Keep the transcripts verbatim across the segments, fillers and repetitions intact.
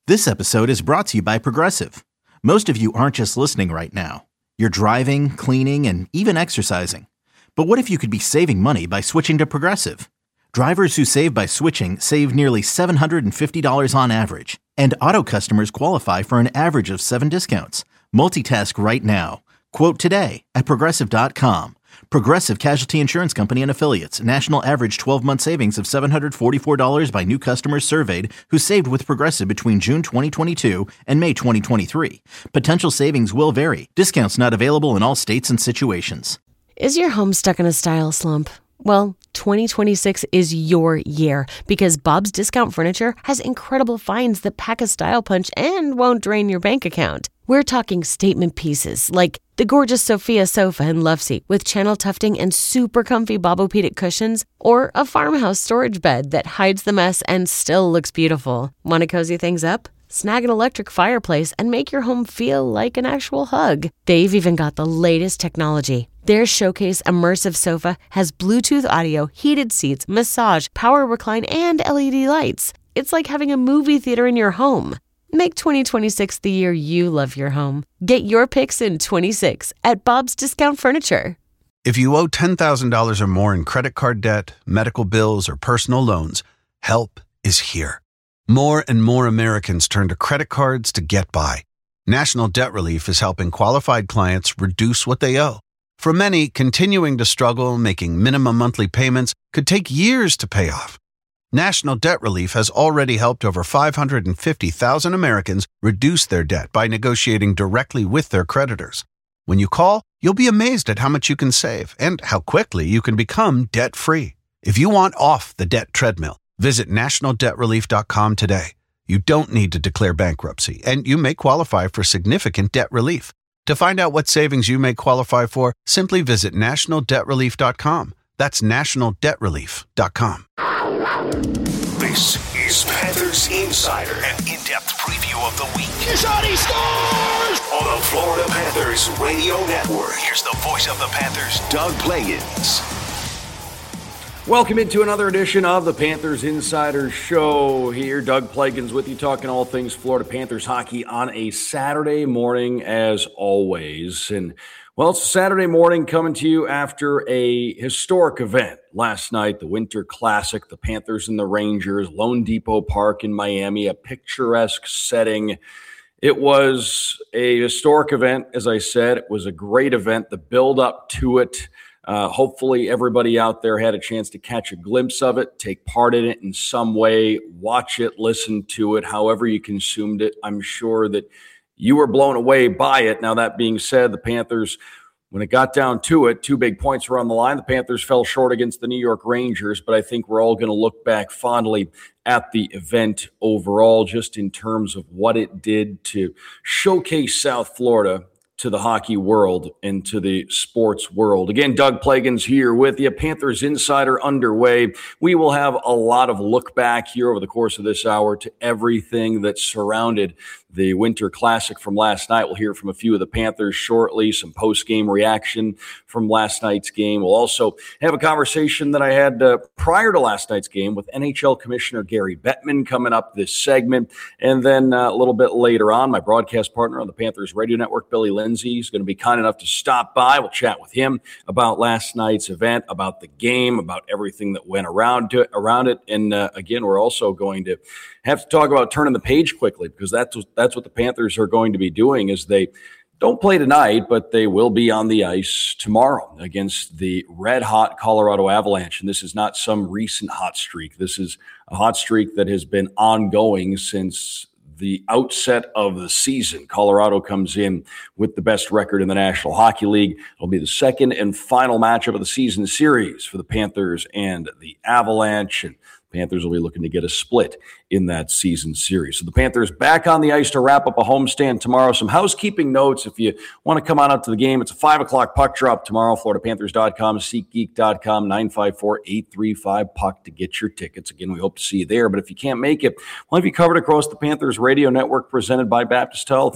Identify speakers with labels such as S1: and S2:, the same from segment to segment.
S1: This episode is brought to you by Progressive. Most of you aren't just listening right now. You're driving, cleaning, and even exercising. But what if you could be saving money by switching to Progressive? Drivers who save by switching save nearly seven hundred fifty dollars on average. And auto customers qualify for an average of seven discounts. Multitask right now. Quote today at Progressive dot com. Progressive Casualty Insurance Company and Affiliates. National average twelve-month savings of seven hundred forty-four dollars by new customers surveyed who saved with Progressive between June twenty twenty-two and May twenty twenty-three. Potential savings will vary. Discounts not available in all states and situations.
S2: Is your home stuck in a style slump? Well, twenty twenty-six is your year because Bob's Discount Furniture has incredible finds that pack a style punch and won't drain your bank account. We're talking statement pieces like the gorgeous Sophia sofa and love seat with channel tufting and super comfy Bobopedic cushions, or a farmhouse storage bed that hides the mess and still looks beautiful. Want to cozy things up? Snag an electric fireplace and make your home feel like an actual hug. They've even got the latest technology. Their Showcase Immersive Sofa has Bluetooth audio, heated seats, massage, power recline, and L E D lights. It's like having a movie theater in your home. Make twenty twenty-six the year you love your home. Get your picks in twenty-six at Bob's Discount Furniture.
S3: If you owe ten thousand dollars or more in credit card debt, medical bills, or personal loans, help is here. More and more Americans turn to credit cards to get by. National Debt Relief is helping qualified clients reduce what they owe. For many, continuing to struggle making minimum monthly payments could take years to pay off. National Debt Relief has already helped over five hundred fifty thousand Americans reduce their debt by negotiating directly with their creditors. When you call, you'll be amazed at how much you can save and how quickly you can become debt-free. If you want off the debt treadmill, visit national debt relief dot com today. You don't need to declare bankruptcy, and you may qualify for significant debt relief. To find out what savings you may qualify for, simply visit national debt relief dot com. That's national debt relief dot com.
S4: This is Panthers Insider, an in-depth preview of the week.
S5: Shot, he scores!
S4: On the Florida Panthers Radio Network. Here's the voice of the Panthers, Doug Plagens.
S6: Welcome into another edition of the Panthers Insider Show here. Doug Plagens with you, talking all things Florida Panthers hockey on a Saturday morning as always. And, well, it's a Saturday morning coming to you after a historic event last night, the Winter Classic, the Panthers and the Rangers, Lone Depot Park in Miami, a picturesque setting. It was a historic event, as I said. It was a great event. The build up to it. Uh, hopefully everybody out there had a chance to catch a glimpse of it, take part in it in some way, watch it, listen to it, however you consumed it. I'm sure that you were blown away by it. Now, that being said, the Panthers, when it got down to it, two big points were on the line. The Panthers fell short against the New York Rangers, but I think we're all going to look back fondly at the event overall, just in terms of what it did to showcase South Florida to the hockey world and to the sports world. Again, Doug Plagens here with you. Panthers Insider underway. We will have a lot of look back here over the course of this hour to everything that surrounded the Winter Classic from last night. We'll hear from a few of the Panthers shortly, some post-game reaction from last night's game. We'll also have a conversation that I had uh, prior to last night's game with N H L Commissioner Gary Bettman coming up this segment. And then uh, a little bit later on, my broadcast partner on the Panthers Radio Network, Billy Lindsay, is going to be kind enough to stop by. We'll chat with him about last night's event, about the game, about everything that went around to, around it. And uh, again, we're also going to have to talk about turning the page quickly, because that's that's what the Panthers are going to be doing, is they don't play tonight, but they will be on the ice tomorrow against the red-hot Colorado Avalanche. And this is not some recent hot streak. This is a hot streak that has been ongoing since the outset of the season. Colorado comes in with the best record in the National Hockey League. It'll be the second and final matchup of the season series for the Panthers and the Avalanche. And Panthers will be looking to get a split in that season series. So the Panthers back on the ice to wrap up a homestand tomorrow. Some housekeeping notes if you want to come on out to the game. It's a five o'clock puck drop tomorrow. Florida Panthers dot com, SeatGeek dot com, nine five four, eight three five, puck to get your tickets. Again, we hope to see you there. But if you can't make it, we'll have you covered across the Panthers Radio Network presented by Baptist Health. And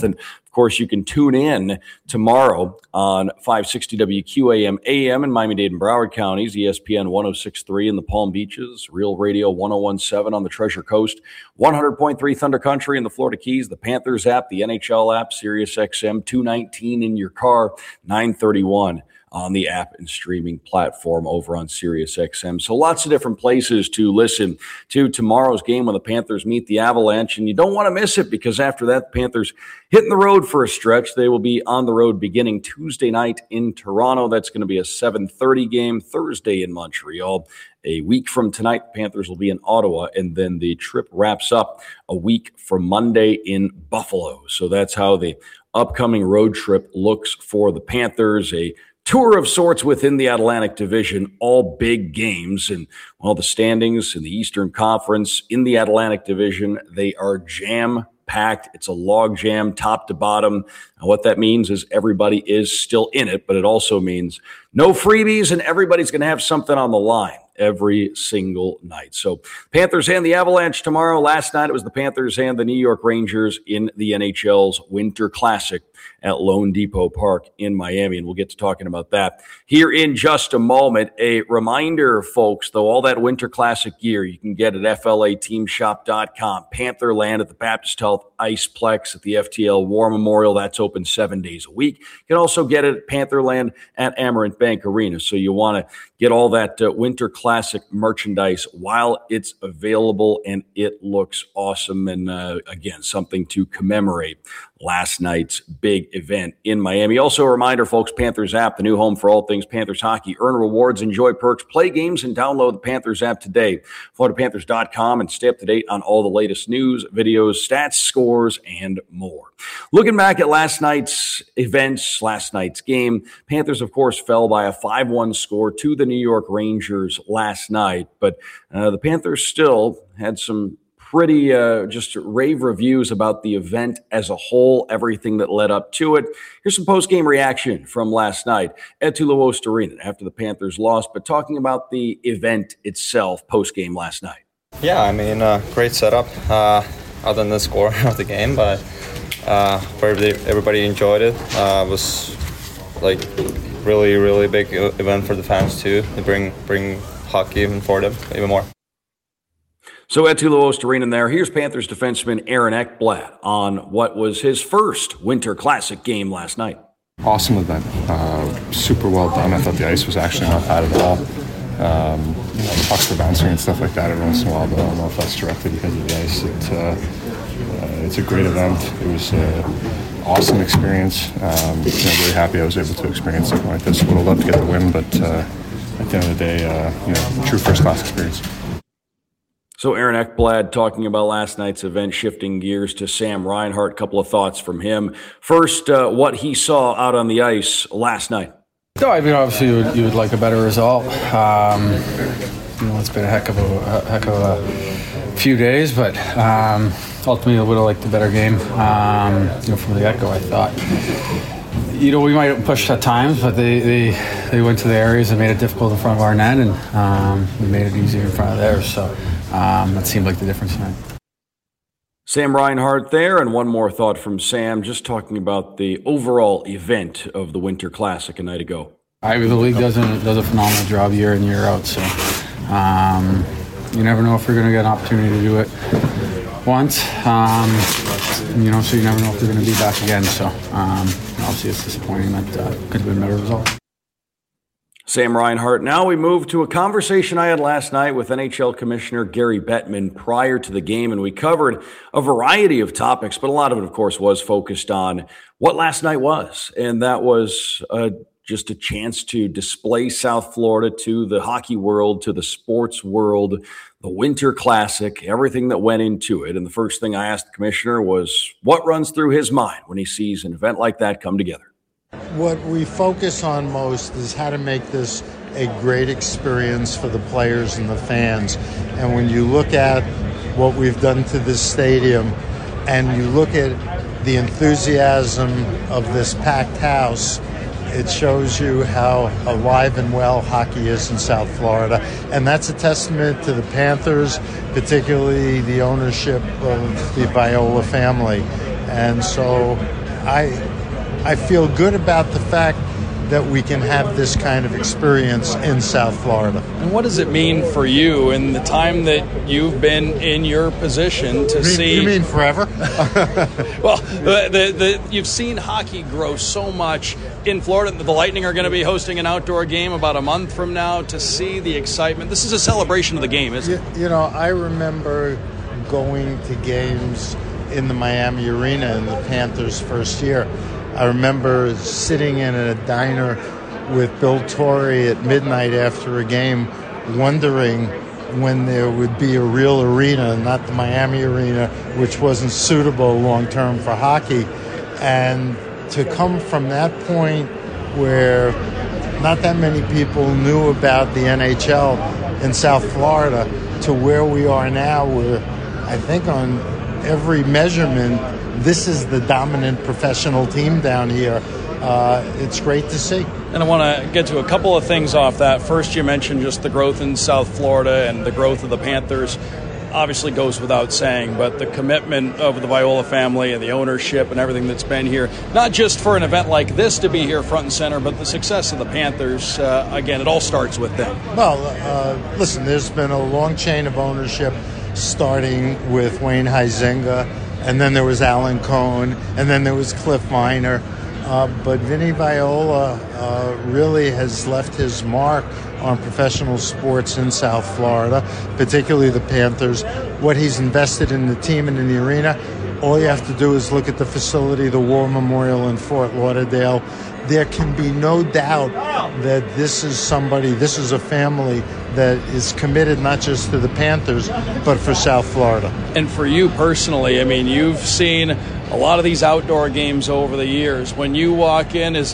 S6: Of course, you can tune in tomorrow on five sixty W Q A M A M in Miami-Dade and Broward counties, E S P N one oh six point three in the Palm Beaches, Real Radio one oh one point seven on the Treasure Coast, one hundred point three Thunder Country in the Florida Keys, the Panthers app, the N H L app, Sirius X M two nineteen in your car, nine thirty-one on the app and streaming platform over on Sirius X M. So lots of different places to listen to tomorrow's game when the Panthers meet the Avalanche, and you don't want to miss it because after that, the Panthers hitting the road for a stretch. They will be on the road beginning Tuesday night in Toronto. That's going to be a seven thirty game, Thursday in Montreal. A week from tonight, the Panthers will be in Ottawa, and then the trip wraps up a week from Monday in Buffalo. So that's how the upcoming road trip looks for the Panthers. A tour of sorts within the Atlantic Division, all big games. And while the standings in the Eastern Conference in the Atlantic Division, they are jam-packed. It's a log jam, top to bottom. And what that means is everybody is still in it, but it also means no freebies, and everybody's going to have something on the line every single night. So Panthers and the Avalanche tomorrow. Last night it was the Panthers and the New York Rangers in the N H L's Winter Classic at Lone Depot Park in Miami, and we'll get to talking about that here in just a moment. A reminder, folks, though, all that Winter Classic gear you can get at F L A team shop dot com. Pantherland at the Baptist Health Iceplex at the F T L War Memorial. That's open seven days a week. You can also get it at Pantherland at Amerant Bank Arena. So you want to get all that uh, Winter Classic merchandise while it's available, and it looks awesome. And uh, again, something to commemorate last night's big event in Miami. Also a reminder, folks, Panthers app, the new home for all things Panthers hockey. Earn rewards, enjoy perks, play games, and download the Panthers app today. Florida Panthers dot com, and stay up to date on all the latest news, videos, stats, scores, and more. Looking back at last night's events, last night's game, Panthers, of course, fell by a five one score to the New York Rangers last night, but uh, the Panthers still had some pretty uh, just rave reviews about the event as a whole, everything that led up to it. Here's some post-game reaction from last night at Tulo Osterinen after the Panthers lost, but talking about the event itself post-game last night.
S7: Yeah, I mean, uh, great setup, uh, other than the score of the game, but uh, everybody enjoyed it. Uh, it was like really, really big event for the fans too, to bring, bring hockey even for them even more.
S6: So at Tulo Osterinen there, here's Panthers defenseman Aaron Ekblad on what was his first Winter Classic game last night.
S8: Awesome event. Uh, super well done. I thought the ice was actually not bad at all. Um, you know, the pucks were bouncing and stuff like that every once in a while, but I don't know if that's directly because of the ice. It, uh, uh, it's a great event. It was an awesome experience. Um, you know, really happy I was able to experience something like this. Would have loved to get the win, but uh, at the end of the day, uh, you know, true first-class experience.
S6: So Aaron Ekblad talking about last night's event, shifting gears to Sam Reinhart. A couple of thoughts from him. First, uh, what he saw out on the ice last night.
S9: No, I mean, obviously you would, you would like a better result. Um, you know, it's been a heck of a, a heck of a few days, but um, ultimately I would have liked a better game. Um, you know, from the get-go, I thought. You know, we might have pushed at times, but they, they, they went to the areas and made it difficult in front of our net, and um, we made it easier in front of theirs. So um, that seemed like the difference tonight.
S6: Sam Reinhart there, and one more thought from Sam, just talking about the overall event of the Winter Classic a night ago.
S9: I mean, the league does a, does a phenomenal job year in, year out, so um, you never know if you're going to get an opportunity to do it once. Um, you know, so you never know if they're going to be back again. So um, obviously it's disappointing that uh, could have been a better result.
S6: Sam Reinhart. Now we move to a conversation I had last night with N H L Commissioner Gary Bettman prior to the game, and we covered a variety of topics, but a lot of it, of course, was focused on what last night was, and that was uh, just a chance to display South Florida to the hockey world, to the sports world, the Winter Classic, everything that went into it. And the first thing I asked the commissioner was what runs through his mind when he sees an event like that come together.
S10: What we focus on most is how to make this a great experience for the players and the fans. And when you look at what we've done to this stadium and you look at the enthusiasm of this packed house, it shows you how alive and well hockey is in South Florida. And that's a testament to the Panthers, particularly the ownership of the Viola family. And so I I feel good about the fact that we can have this kind of experience in South Florida.
S11: And what does it mean for you in the time that you've been in your position to
S10: you mean,
S11: see?
S10: You mean forever?
S11: Well, the, the, the, you've seen hockey grow so much in Florida. The Lightning are going to be hosting an outdoor game about a month from now. To see the excitement, this is a celebration of the game, isn't it?
S10: You, you know, I remember going to games in the Miami Arena in the Panthers' first year. I remember sitting in a diner with Bill Torrey at midnight after a game, wondering when there would be a real arena, not the Miami Arena, which wasn't suitable long-term for hockey. And to come from that point where not that many people knew about the N H L in South Florida to where we are now, where I think on every measurement, this is the dominant professional team down here. Uh, it's great to see.
S11: And I want to get to a couple of things off that. First, you mentioned just the growth in South Florida and the growth of the Panthers. Obviously goes without saying, but the commitment of the Viola family and the ownership and everything that's been here, not just for an event like this to be here front and center, but the success of the Panthers, uh, again, it all starts with them.
S10: Well, uh, listen, there's been a long chain of ownership starting with Wayne Huizenga, and then there was Alan Cohn, and then there was Cliff Miner. Uh, but Vinny Viola uh, really has left his mark on professional sports in South Florida, particularly the Panthers. What he's invested in the team and in the arena, all you have to do is look at the facility, the War Memorial in Fort Lauderdale. There can be no doubt that this is somebody, this is a family that is committed not just to the Panthers, but for South Florida.
S11: And for you personally, I mean, you've seen a lot of these outdoor games over the years. When you walk in, is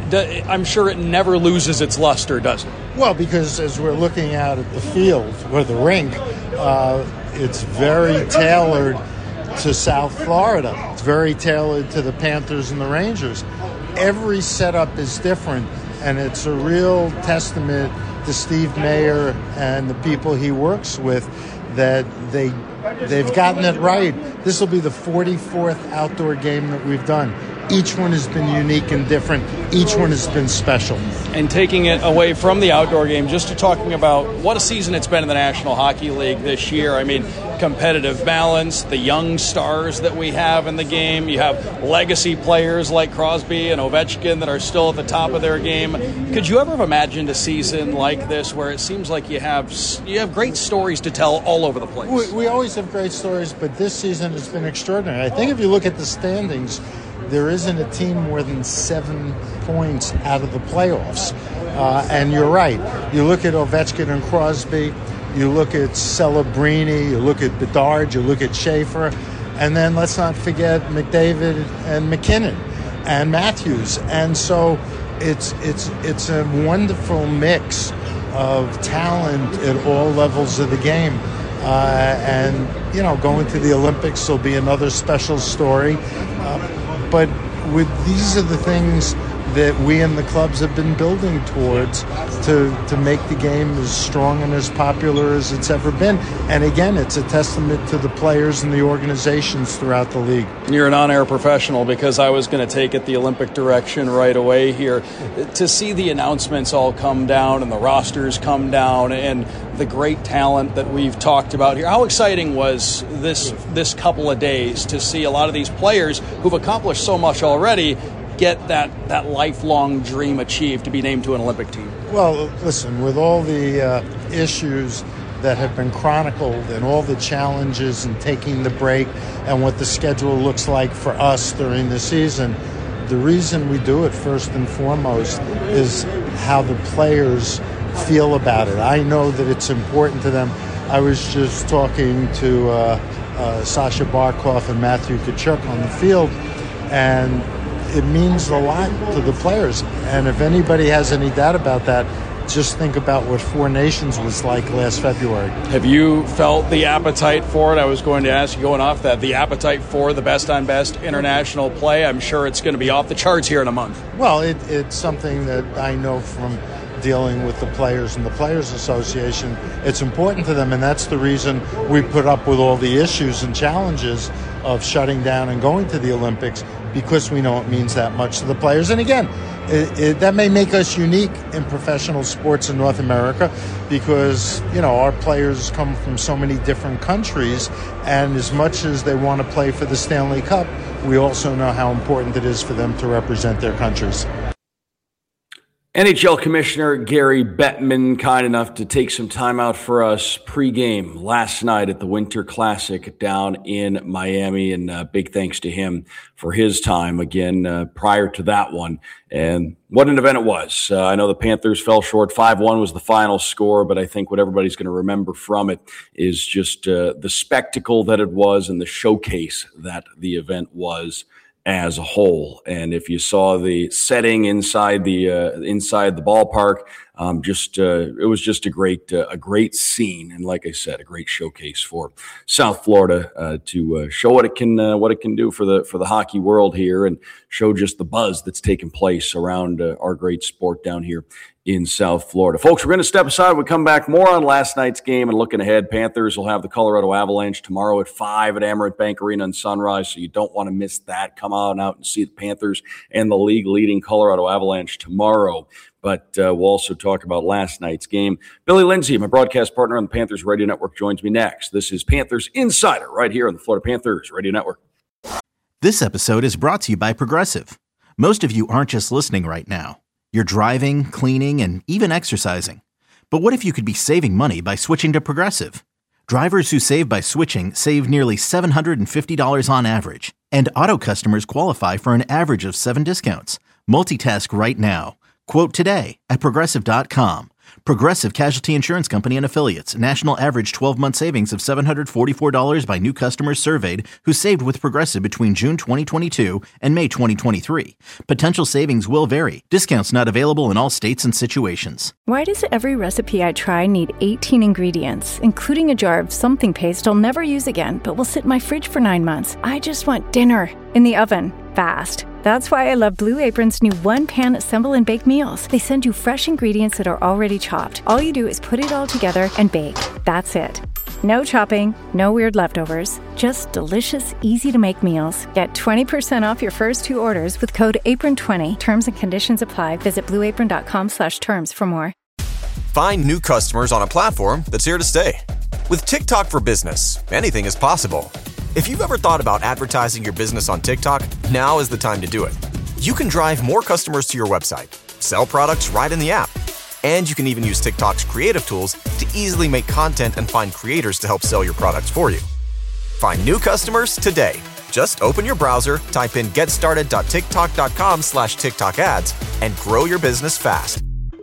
S11: I'm sure it never loses its luster, does it?
S10: Well, because as we're looking out at the field or the rink, uh, it's very tailored to South Florida. It's very tailored to the Panthers and the Rangers. Every setup is different, and it's a real testament to Steve Mayer and the people he works with that they they've gotten it right. This will be the forty-fourth outdoor game that we've done. Each one has been unique and different. Each one has been special.
S11: And taking it away from the outdoor game, just to talking about what a season it's been in the National Hockey League this year. I mean, competitive balance, the young stars that we have in the game. You have legacy players like Crosby and Ovechkin that are still at the top of their game. Could you ever have imagined a season like this where it seems like you have you have great stories to tell all over the place?
S10: We, we always have great stories, but this season has been extraordinary. I think if you look at the standings, there isn't a team more than seven points out of the playoffs. Uh, and you're right. You look at Ovechkin and Crosby, you look at Celebrini, you look at Bedard, you look at Schaefer, and then let's not forget McDavid and McKinnon and Matthews. And so it's it's it's a wonderful mix of talent at all levels of the game. Uh, and, you know, going to the Olympics will be another special story. Uh, But with these are the things that we and the clubs have been building towards to to make the game as strong and as popular as it's ever been. And again, it's a testament to the players and the organizations throughout the league.
S11: You're an on-air professional, because I was going to take it the Olympic direction right away here. To see the announcements all come down and the rosters come down and the great talent that we've talked about here, how exciting was this this couple of days to see a lot of these players who've accomplished so much already get that, that lifelong dream achieved to be named to an Olympic team?
S10: Well, listen, with all the uh, issues that have been chronicled and all the challenges and taking the break and what the schedule looks like for us during the season, the reason we do it first and foremost is how the players feel about it. I know that it's important to them. I was just talking to uh, uh, Sasha Barkov and Matthew Tkachuk on the field, and it means a lot to the players. And if anybody has any doubt about that, just think about what Four Nations was like last February.
S11: Have you felt the appetite for it? I was going to ask you, going off that, the appetite for the best on best international play. I'm sure it's going to be off the charts here in a month.
S10: Well, it, it's something that I know from dealing with the players and the Players Association. It's important to them, and that's the reason we put up with all the issues and challenges of shutting down and going to the Olympics because we know it means that much to the players. And again, it, it, that may make us unique in professional sports in North America because, you know, our players come from so many different countries, and as much as they want to play for the Stanley Cup, we also know how important it is for them to represent their countries.
S6: N H L Commissioner Gary Bettman, kind enough to take some time out for us pregame last night at the Winter Classic down in Miami, and uh, big thanks to him for his time again uh, prior to that one. And what an event it was. Uh, I know the Panthers fell short. five one was the final score, but I think what everybody's going to remember from it is just uh, the spectacle that it was and the showcase that the event was as a whole. And if you saw the setting inside the uh, inside the ballpark, um, just uh, it was just a great uh, a great scene, and like I said, a great showcase for South Florida uh, to uh, show what it can uh, what it can do for the for the hockey world here, and show just the buzz that's taking place around uh, our great sport down here in South Florida. Folks, we're going to step aside. We'll come back more on last night's game and looking ahead. Panthers will have the Colorado Avalanche tomorrow at five at Amerant Bank Arena in Sunrise, so you don't want to miss that. Come on out and see the Panthers and the league-leading Colorado Avalanche tomorrow. But uh, we'll also talk about last night's game. Billy Lindsay, my broadcast partner on the Panthers Radio Network, joins me next. This is Panthers Insider right here on the Florida Panthers Radio Network.
S1: This episode is brought to you by Progressive. Most of you aren't just listening right now. You're driving, cleaning, and even exercising. But what if you could be saving money by switching to Progressive? Drivers who save by switching save nearly seven hundred fifty dollars on average. And auto customers qualify for an average of seven discounts. Multitask right now. Quote today at Progressive dot com. Progressive Casualty Insurance Company and Affiliates. National average twelve-month savings of seven hundred forty-four dollars by new customers surveyed who saved with Progressive between June twenty twenty-two and May twenty twenty-three. Potential savings will vary. Discounts not available in all states and situations.
S12: Why does every recipe I try need eighteen ingredients, including a jar of something paste I'll never use again, but will sit in my fridge for nine months? I just want dinner in the oven, fast. That's why I love Blue Apron's new one-pan assemble and bake meals. They send you fresh ingredients that are already chopped. All you do is put it all together and bake. That's it. No chopping, no weird leftovers. Just delicious, easy-to-make meals. Get twenty percent off your first two orders with code apron twenty. Terms and conditions apply. Visit blueapron.com slash terms for more.
S13: Find new customers on a platform that's here to stay. With TikTok for Business, anything is possible. If you've ever thought about advertising your business on TikTok, now is the time to do it. You can drive more customers to your website, sell products right in the app, and you can even use TikTok's creative tools to easily make content and find creators to help sell your products for you. Find new customers today. Just open your browser, type in getstarted.tiktok.com slash TikTok ads, and grow your business fast.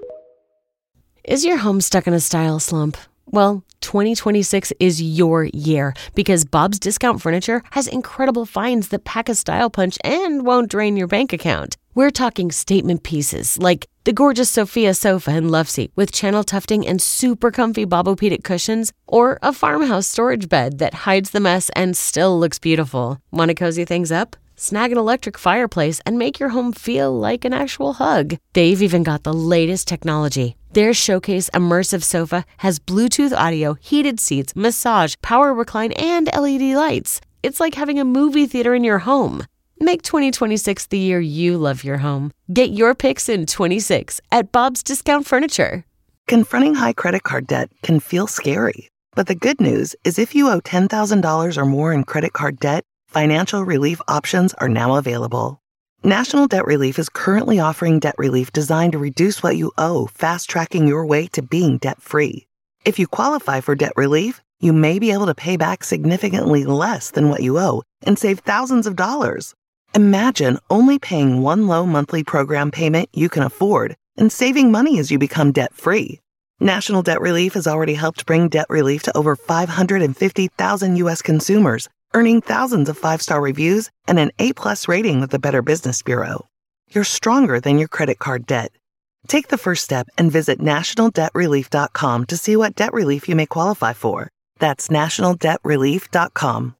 S2: Is your home stuck in a style slump? Well, twenty twenty-six is your year because Bob's Discount Furniture has incredible finds that pack a style punch and won't drain your bank account. We're talking statement pieces like the gorgeous Sophia sofa and love seat with channel tufting and super comfy Bobopedic cushions, or a farmhouse storage bed that hides the mess and still looks beautiful. Want to cozy things up? Snag an electric fireplace and make your home feel like an actual hug. They've even got the latest technology. Their Showcase Immersive Sofa has Bluetooth audio, heated seats, massage, power recline, and L E D lights. It's like having a movie theater in your home. Make twenty twenty-six the year you love your home. Get your picks in twenty-six at Bob's Discount Furniture.
S14: Confronting high credit card debt can feel scary. But the good news is if you owe ten thousand dollars or more in credit card debt, financial relief options are now available. National Debt Relief is currently offering debt relief designed to reduce what you owe, fast-tracking your way to being debt-free. If you qualify for debt relief, you may be able to pay back significantly less than what you owe and save thousands of dollars. Imagine only paying one low monthly program payment you can afford and saving money as you become debt-free. National Debt Relief has already helped bring debt relief to over five hundred fifty thousand U S consumers, earning thousands of five-star reviews and an A plus rating with the Better Business Bureau. You're stronger than your credit card debt. Take the first step and visit national debt relief dot com to see what debt relief you may qualify for. That's national debt relief dot com.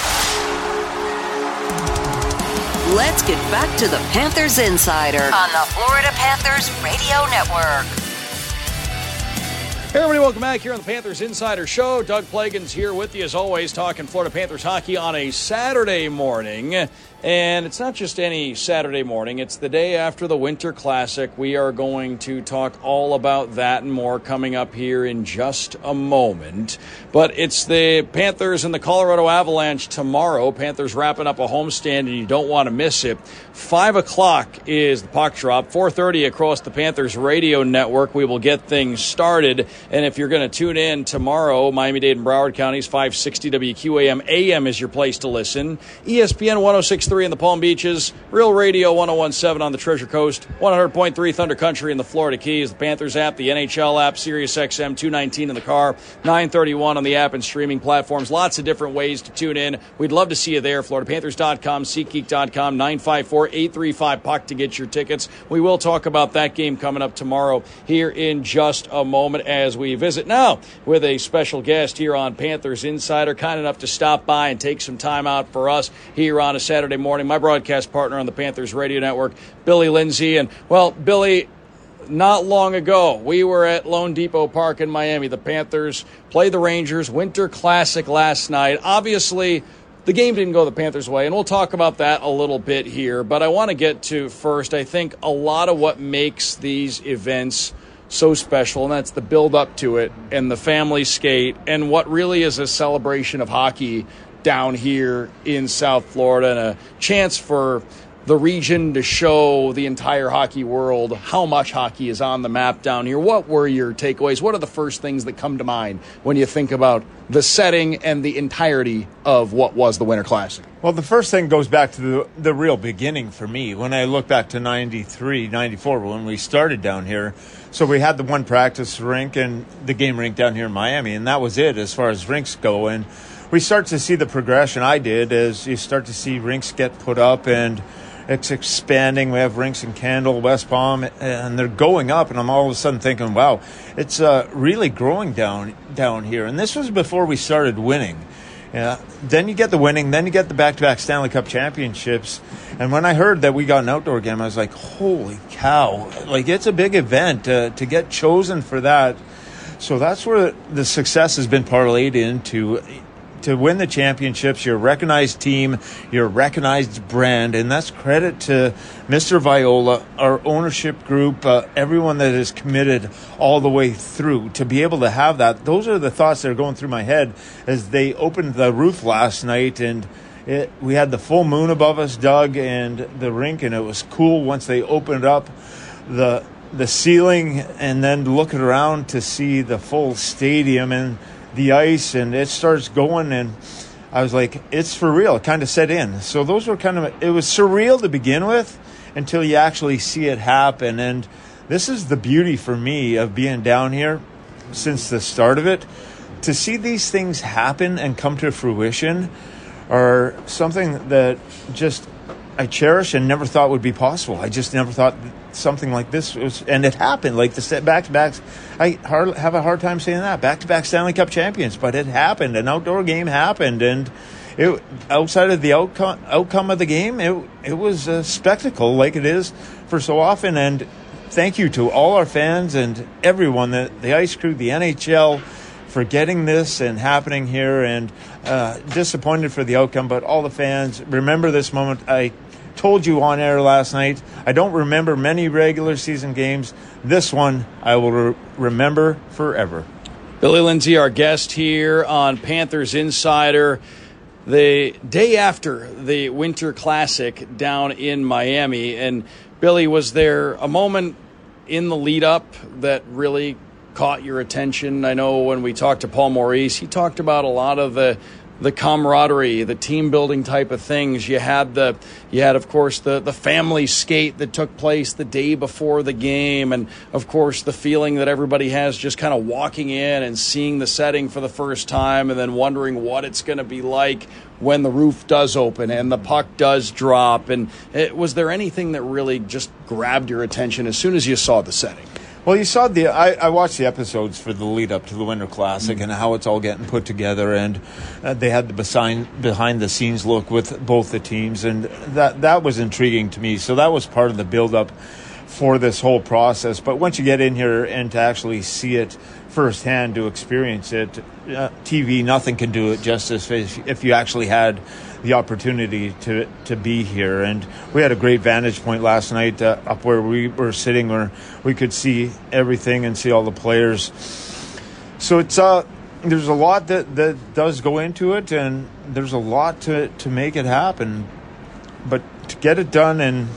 S15: Let's get back to the Panthers Insider on the Florida Panthers Radio Network.
S11: Hey everybody, welcome back here on the Panthers Insider Show. Doug Plagens here with you as always, talking Florida Panthers hockey on a Saturday morning. And it's not just any Saturday morning, it's the day after the Winter Classic. We are going to talk all about that and more coming up here in just a moment. But it's the Panthers and the Colorado Avalanche tomorrow. Panthers wrapping up a homestand and you don't want to miss it. Five o'clock is the puck drop. four thirty across the Panthers radio network. We will get things started. And if you're going to tune in tomorrow, Miami-Dade and Broward Counties, five sixty W Q A M A M is your place to listen. E S P N one oh six point three in the Palm Beaches, Real Radio one oh one point seven on the Treasure Coast, one hundred point three Thunder Country in the Florida Keys, the Panthers app, the N H L app, Sirius X M two nineteen in the car, nine thirty-one on the app and streaming platforms. Lots of different ways to tune in. We'd love to see you there. Florida Panthers dot com, SeatGeek dot com, nine five four, eight three five, P U C to get your tickets. We will talk about that game coming up tomorrow here in just a moment as we visit now with a special guest here on Panthers Insider, kind enough to stop by and take some time out for us here on a Saturday morning. My broadcast partner on the Panthers Radio Network, Billy Lindsay. And, well, Billy, not long ago, we were at Lone Depot Park in Miami. The Panthers played the Rangers, Winter Classic last night. Obviously, the game didn't go the Panthers' way, and we'll talk about that a little bit here. But I want to get to first, I think, a lot of what makes these events so special, and that's the build-up to it and the family skate and what really is a celebration of hockey down here in South Florida and a chance for the region to show the entire hockey world how much hockey is on the map down here. What were your takeaways? What are the first things that come to mind when you think about the setting and the entirety of what was the Winter Classic?
S16: Well, the first thing goes back to the, the real beginning for me. When I look back to ninety-three, ninety-four, when we started down here, so we had the one practice rink and the game rink down here in Miami, and that was it as far as rinks go. And we start to see the progression I did as you start to see rinks get put up and it's expanding. We have rinks in Candle, West Palm, and they're going up. And I'm all of a sudden thinking, wow, it's uh, really growing down down here. And this was before we started winning. Yeah. Then you get the winning. Then you get the back-to-back Stanley Cup championships. And when I heard that we got an outdoor game, I was like, holy cow. Like, it's a big event uh, to get chosen for that. So that's where the success has been parlayed into. To win the championships, you're a recognized team, you're a recognized brand, and that's credit to Mister Viola, our ownership group, uh, everyone that is committed all the way through. To be able to have that, those are the thoughts that are going through my head as they opened the roof last night, and it, we had the full moon above us, Doug, and the rink, and it was cool once they opened up the the ceiling, and then looking around to see the full stadium and the ice, and it starts going, and I was like, it's for real. It kind of set in. So those were kind of, it was surreal to begin with until you actually see it happen. And this is the beauty for me of being down here since the start of it. To see these things happen and come to fruition are something that just I cherish and never thought would be possible. I just never thought something like this was, and it happened. Like the back-to-backs, I hard, have a hard time saying that. Back-to-back Stanley Cup champions, but it happened. An outdoor game happened, and it outside of the outcome outcome of the game, it it was a spectacle like it is for so often. And thank you to all our fans and everyone, the the ice crew, the N H L, for getting this and happening here. And uh, disappointed for the outcome, but all the fans remember this moment. I told you on air last night, I don't remember many regular season games. This one I will re- remember forever.
S11: Billy Lindsay, our guest here on Panthers Insider. The day after the Winter Classic down in Miami. And Billy, was there a moment in the lead up that really caught your attention? I know when we talked to Paul Maurice, he talked about a lot of the the camaraderie, the team building type of things. You had the, you had of course the the family skate that took place the day before the game, and of course the feeling that everybody has just kind of walking in and seeing the setting for the first time, and then wondering what it's going to be like when the roof does open and the puck does drop. And it, was there anything that really just grabbed your attention as soon as you saw the setting?
S16: Well, you saw the. I, I watched the episodes for the lead up to the Winter Classic, mm-hmm. and how it's all getting put together, and uh, they had the behind behind the scenes look with both the teams, and that that was intriguing to me. So that was part of the build up for this whole process. But once you get in here and to actually see it firsthand, to experience it, uh, T V, nothing can do it justice if, if you actually had the opportunity to to be here. And we had a great vantage point last night uh, up where we were sitting, where we could see everything and see all the players. So it's uh there's a lot that, that does go into it, and there's a lot to, to make it happen. But to get it done and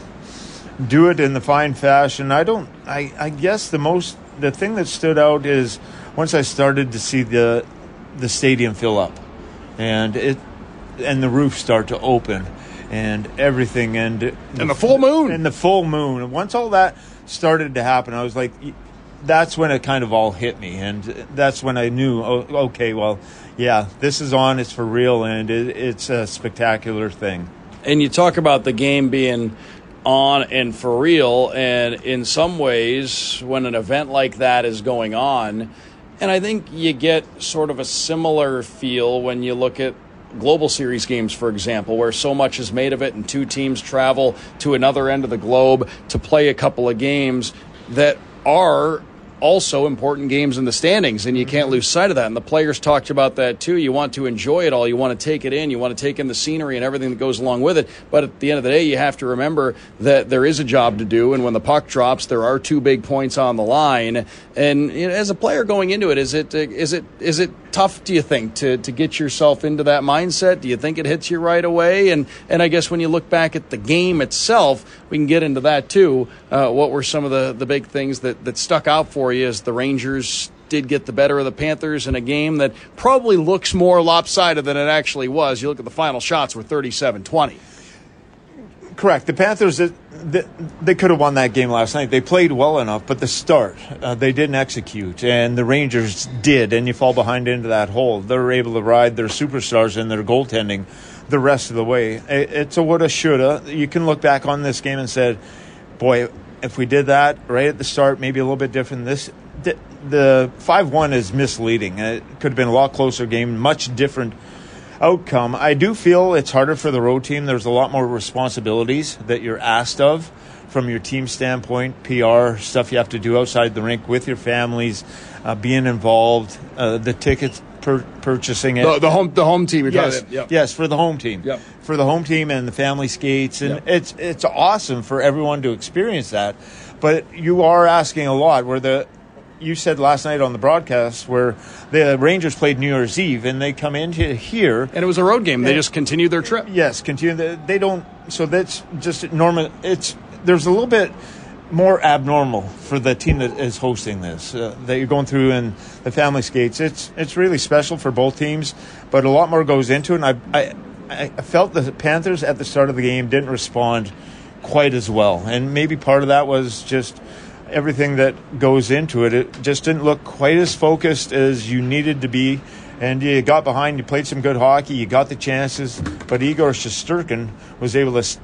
S16: do it in the fine fashion, I don't I, I guess the most the thing that stood out is once I started to see the the stadium fill up and it and the roof start to open and everything and
S6: and the full moon
S16: and the full moon. And once all that started to happen, I was like, that's when it kind of all hit me, and that's when I knew, oh, okay, well, yeah, this is on, it's for real, and it, it's a spectacular thing.
S11: And you talk about the game being on and for real, and in some ways, when an event like that is going on, and I think you get sort of a similar feel when you look at Global Series games, for example, where so much is made of it, and two teams travel to another end of the globe to play a couple of games that are also important games in the standings, and you can't lose sight of that. And the players talked about that too. You want to enjoy it all. You want to take it in. You want to take in the scenery and everything that goes along with it. But at the end of the day, you have to remember that there is a job to do, and when the puck drops, there are two big points on the line. And you know, as a player going into it, is it is it is it tough, do you think, to to get yourself into that mindset? Do you think it hits you right away? And and I guess when you look back at the game itself, we can get into that too. Uh, what were some of the, the big things that, that stuck out for you as the Rangers did get the better of the Panthers in a game that probably looks more lopsided than it actually was? You look at the final shots were thirty-seven twenty.
S16: Correct. The Panthers, they, they could have won that game last night. They played well enough, but the start, uh, they didn't execute, and the Rangers did, and you fall behind into that hole. They're able to ride their superstars and their goaltending the rest of the way. It's a woulda, shoulda. You can look back on this game and said, boy, if we did that right at the start, maybe a little bit different. This the, the five one is misleading. It could have been a lot closer game, much different outcome. I do feel it's harder for the road team. There's a lot more responsibilities that you're asked of from your team standpoint, P R, stuff you have to do outside the rink with your families, uh, being involved, uh, the tickets per- purchasing it.
S11: The, the home the home team. You're
S16: yes,
S11: talking, yep.
S16: yes, for the home team.
S11: Yep.
S16: For the home team and the family skates. And
S11: yep.
S16: it's it's awesome for everyone to experience that. But you are asking a lot where the you said last night on the broadcast where the Rangers played New Year's Eve and they come into here.
S11: And it was a road game. They just continued their trip.
S16: Yes, continue. The, they don't. So that's just normal. It's there's a little bit more abnormal for the team that is hosting this uh, that you're going through in the family skates. It's it's really special for both teams, but a lot more goes into it. And I I, I felt the Panthers at the start of the game didn't respond quite as well, and maybe part of that was just everything that goes into it. It just didn't look quite as focused as you needed to be, and you got behind, you played some good hockey, you got the chances, but Igor Shesterkin was able to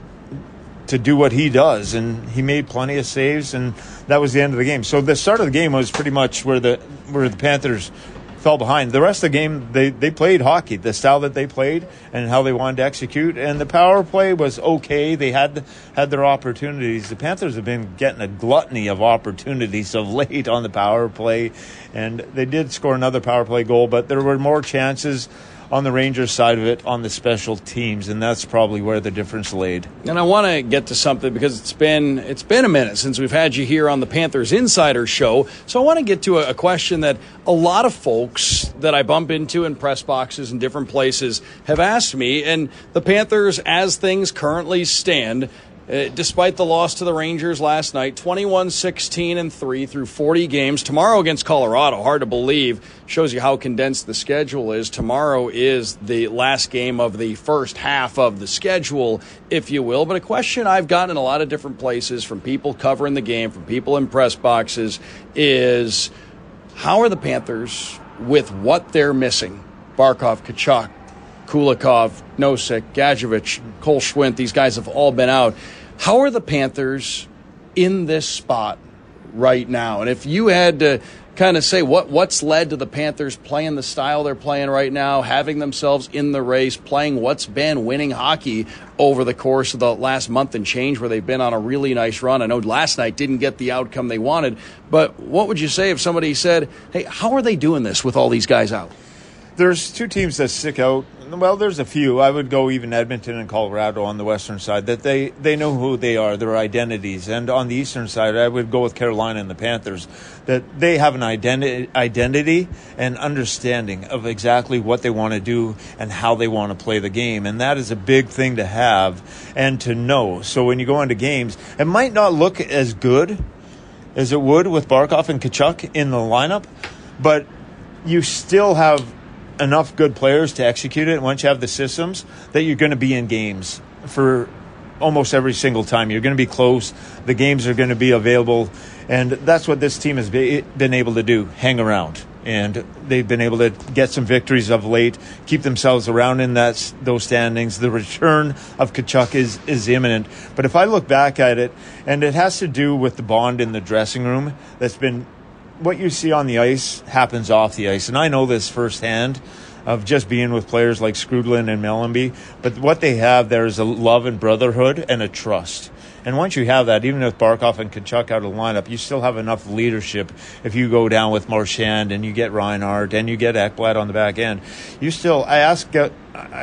S16: to do what he does, and he made plenty of saves, and that was the end of the game. So the start of the game was pretty much where the where the Panthers fell behind. The rest of the game, they, they played hockey, the style that they played and how they wanted to execute. And the power play was okay. They had had their opportunities. The Panthers have been getting a gluttony of opportunities of late on the power play. And they did score another power play goal, but there were more chances on the Rangers side of it on the special teams, and that's probably where the difference laid.
S11: And I want to get to something because it's been it's been a minute since we've had you here on the Panthers Insider Show. So I want to get to a, a question that a lot of folks that I bump into in press boxes in different places have asked me. And the Panthers, as things currently stand, Uh, despite the loss to the Rangers last night, twenty-one sixteen and three through forty games. Tomorrow against Colorado, hard to believe, shows you how condensed the schedule is. Tomorrow is the last game of the first half of the schedule, if you will. But a question I've gotten in a lot of different places from people covering the game, from people in press boxes, is how are the Panthers with what they're missing? Barkov, Tkachuk, Kulikov, Nosek, Gadjevich, Cole Schwindt, these guys have all been out. How are the Panthers in this spot right now? And if you had to kind of say what what's led to the Panthers playing the style they're playing right now, having themselves in the race, playing what's been winning hockey over the course of the last month and change, where they've been on a really nice run. I know last night didn't get the outcome they wanted, but what would you say if somebody said, hey, how are they doing this with all these guys out?
S16: There's two teams that stick out. Well, there's a few. I would go even Edmonton and Colorado on the western side, that they, they know who they are, their identities. And on the eastern side, I would go with Carolina and the Panthers, that they have an identi- identity and understanding of exactly what they want to do and how they want to play the game. And that is a big thing to have and to know. So when you go into games, it might not look as good as it would with Barkov and Tkachuk in the lineup, but you still have enough good players to execute it. Once you have the systems, that you're going to be in games for almost every single time. You're going to be close. The games are going to be available. And that's what this team has been able to do, hang around. And they've been able to get some victories of late, keep themselves around in that those standings. The return of Tkachuk is, is imminent. But if I look back at it, and it has to do with the bond in the dressing room that's been what you see on the ice happens off the ice. And I know this firsthand of just being with players like Skrudland and Mellanby. But what they have there is a love and brotherhood and a trust. And once you have that, even with Barkov and Tkachuk out of the lineup, you still have enough leadership. If you go down with Marchand and you get Reinhart and you get Ekblad on the back end, you still, I ask, I,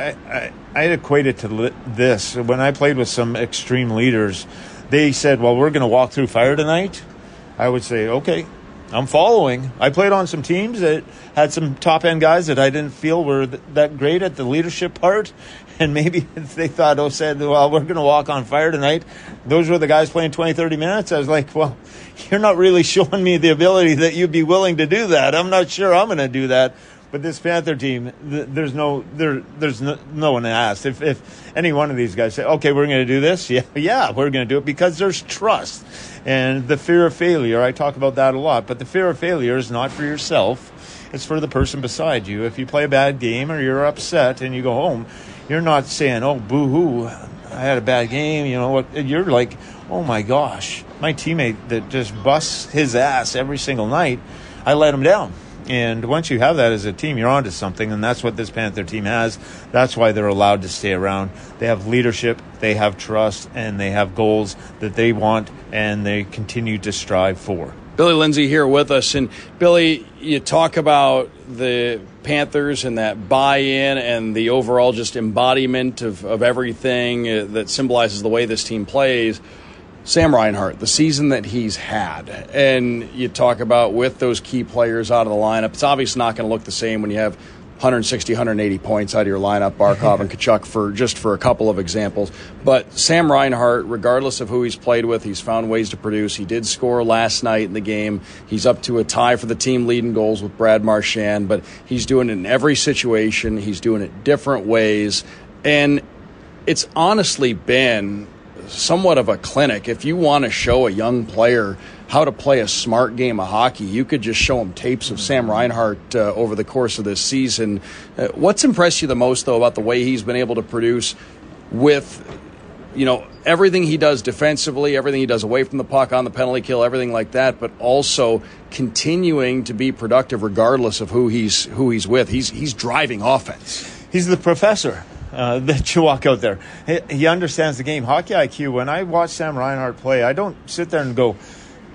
S16: I, I equate it to this. When I played with some extreme leaders, they said, well, we're going to walk through fire tonight. I would say, okay, I'm following. I played on some teams that had some top-end guys that I didn't feel were th- that great at the leadership part. And maybe if they thought, oh, said, well, we're going to walk on fire tonight. Those were the guys playing twenty, thirty minutes. I was like, well, you're not really showing me the ability that you'd be willing to do that. I'm not sure I'm going to do that. But this Panther team, th- there's no there, there's no, no one asked. If, if any one of these guys say, okay, we're going to do this, yeah, yeah, we're going to do it, because there's trust. And the fear of failure, I talk about that a lot, but the fear of failure is not for yourself. It's for the person beside you. If you play a bad game or you're upset and you go home, you're not saying, oh, boo-hoo, I had a bad game. You know what? You're like, oh, my gosh, my teammate that just busts his ass every single night, I let him down. And once you have that as a team, you're onto something, and that's what this Panther team has. That's why they're allowed to stay around. They have leadership, they have trust, and they have goals that they want, and they continue to strive for.
S11: Billy Lindsay here with us. And, Billy, you talk about the Panthers and that buy-in and the overall just embodiment of, of everything that symbolizes the way this team plays. Sam Reinhart, the season that he's had, and you talk about with those key players out of the lineup, it's obviously not going to look the same when you have one sixty, one eighty points out of your lineup, Barkov and Tkachuk, for just for a couple of examples. But Sam Reinhart, regardless of who he's played with, he's found ways to produce. He did score last night in the game. He's up to a tie for the team leading goals with Brad Marchand, but he's doing it in every situation. He's doing it different ways. And it's honestly been somewhat of a clinic. If you want to show a young player how to play a smart game of hockey, you could just show them tapes of Sam Reinhart uh, over the course of this season. Uh, what's impressed you the most, though, about the way he's been able to produce with, you know, everything he does defensively, everything he does away from the puck, on the penalty kill, everything like that, but also continuing to be productive regardless of who he's who he's with? He's he's driving offense.
S16: He's the professor. Uh, that you walk out there. He, he understands the game. Hockey I Q, when I watch Sam Reinhart play, I don't sit there and go,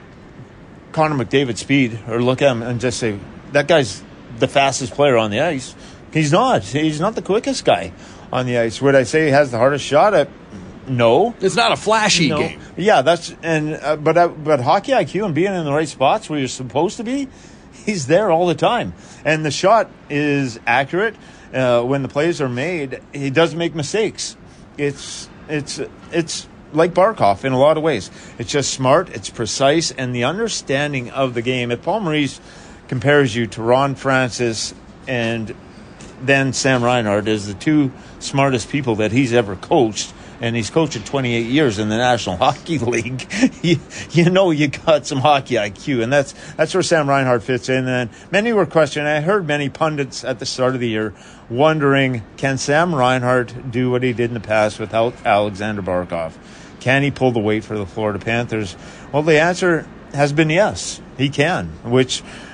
S16: Connor McDavid speed, or look at him and just say, that guy's the fastest player on the ice. He's not. He's not the quickest guy on the ice. Would I say he has the hardest shot? At, no.
S11: It's not a flashy
S16: no.
S11: game.
S16: Yeah, that's and uh, but uh, but hockey I Q and being in the right spots where you're supposed to be, he's there all the time. And the shot is accurate. Uh, when the plays are made, he doesn't make mistakes. It's it's it's like Barkov in a lot of ways. It's just smart, it's precise, and the understanding of the game. If Paul Maurice compares you to Ron Francis and then Sam Reinhart as the two smartest people that he's ever coached, and he's coached twenty-eight years in the National Hockey League, you, you know you got some hockey I Q, and that's that's where Sam Reinhart fits in. And many were questioning, I heard many pundits at the start of the year wondering, can Sam Reinhart do what he did in the past without Alexander Barkov? Can he pull the weight for the Florida Panthers? Well, the answer has been yes, he can, which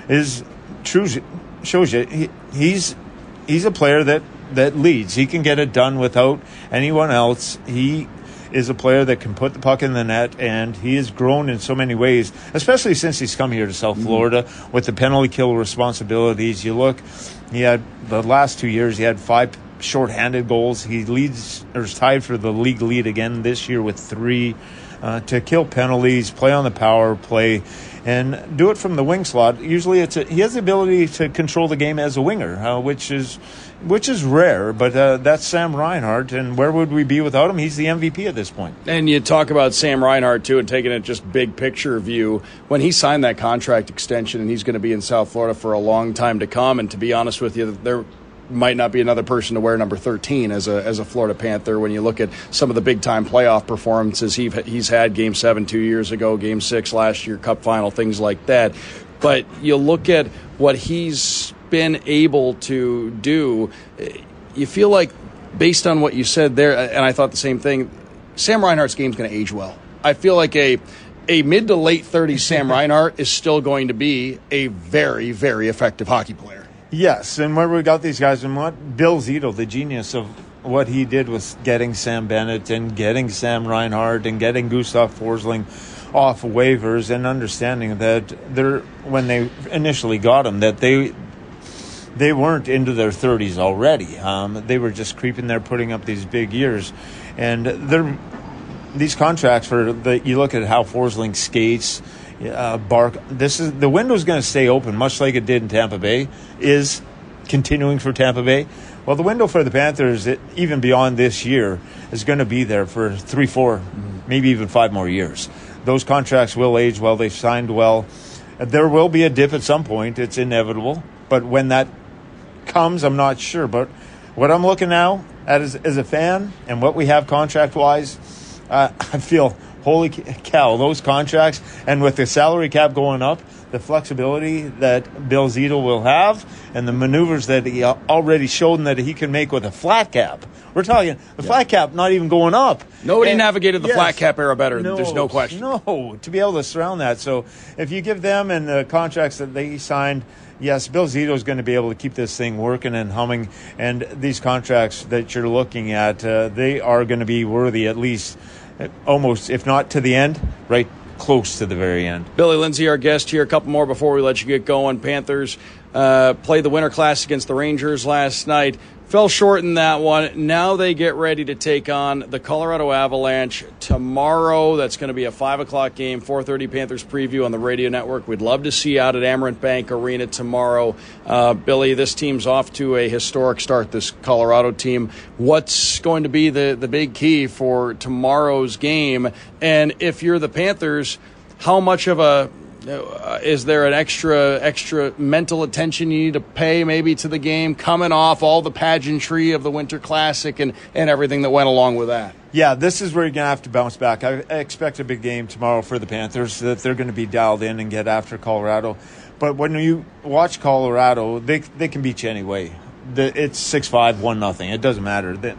S16: is true. Shows you he, he's he's a player that, that leads. He can get it done without anyone else. He is a player that can put the puck in the net, and he has grown in so many ways, especially since he's come here to South Florida mm-hmm. with the penalty kill responsibilities. You look, he had the last two years, he had five shorthanded goals. He leads or is tied for the league lead again this year with three. Uh, to kill penalties, play on the power play, and do it from the wing slot. Usually, it's a, he has the ability to control the game as a winger, uh, which is which is rare. But uh, that's Sam Reinhart, and where would we be without him? He's the M V P at this point.
S11: And you talk about Sam Reinhart too, and taking it just big picture view. When he signed that contract extension, and he's going to be in South Florida for a long time to come. And to be honest with you, there might not be another person to wear number thirteen as a as a Florida Panther. When you look at some of the big time playoff performances he he's had, Game Seven two years ago, Game Six last year, Cup final, things like that. But you look at what he's been able to do, you feel like, based on what you said there, and I thought the same thing, Sam Reinhart's game's going to age well. I feel like a a mid to late thirties Sam Reinhart is still going to be a very, very effective hockey player.
S16: Yes, and where we got these guys, and what Bill Zito, the genius of what he did was getting Sam Bennett and getting Sam Reinhart and getting Gustav Forsling off waivers, and understanding that they're, when they initially got him, that they they weren't into their thirties already. Um, they were just creeping there, putting up these big years, and they're these contracts for the. You look at how Forsling skates. Uh, Bark. This is the window's going to stay open, much like it did in Tampa Bay. Is continuing for Tampa Bay. Well, the window for the Panthers, it, even beyond this year, is going to be there for three, four, mm-hmm. maybe even five more years. Those contracts will age well. They've signed well. There will be a dip at some point. It's inevitable. But when that comes, I'm not sure. But what I'm looking now at as, as a fan and what we have contract-wise, uh, I feel. Holy cow, those contracts, and with the salary cap going up, the flexibility that Bill Zito will have, and the maneuvers that he already showed that he can make with a flat cap. We're talking the yeah. flat cap not even going up.
S11: Nobody
S16: and,
S11: navigated the yes, flat cap era better. No, there's no question.
S16: No, to be able to surround that. So if you give them and the contracts that they signed, yes, Bill Zito is going to be able to keep this thing working and humming. And these contracts that you're looking at, uh, they are going to be worthy at least almost, if not to the end, right close to the very end.
S11: Billy Lindsay, our guest here. A couple more before we let you get going. Panthers uh, played the Winter Classic against the Rangers last night. Fell short in that one. Now they get ready to take on the Colorado Avalanche tomorrow. That's going to be a five o'clock game, four thirty Panthers preview on the radio network. We'd love to see you out at Amerant Bank Arena tomorrow. Uh, Billy, this team's off to a historic start, this Colorado team. What's going to be the, the big key for tomorrow's game? And if you're the Panthers, how much of a Uh, is there an extra extra mental attention you need to pay maybe to the game, coming off all the pageantry of the Winter Classic and, and everything that went along with that?
S16: Yeah, this is where you're going to have to bounce back. I, I expect a big game tomorrow for the Panthers, that they're going to be dialed in and get after Colorado. But when you watch Colorado, they they can beat you anyway. The, it's six five, one nothing. It doesn't matter. The,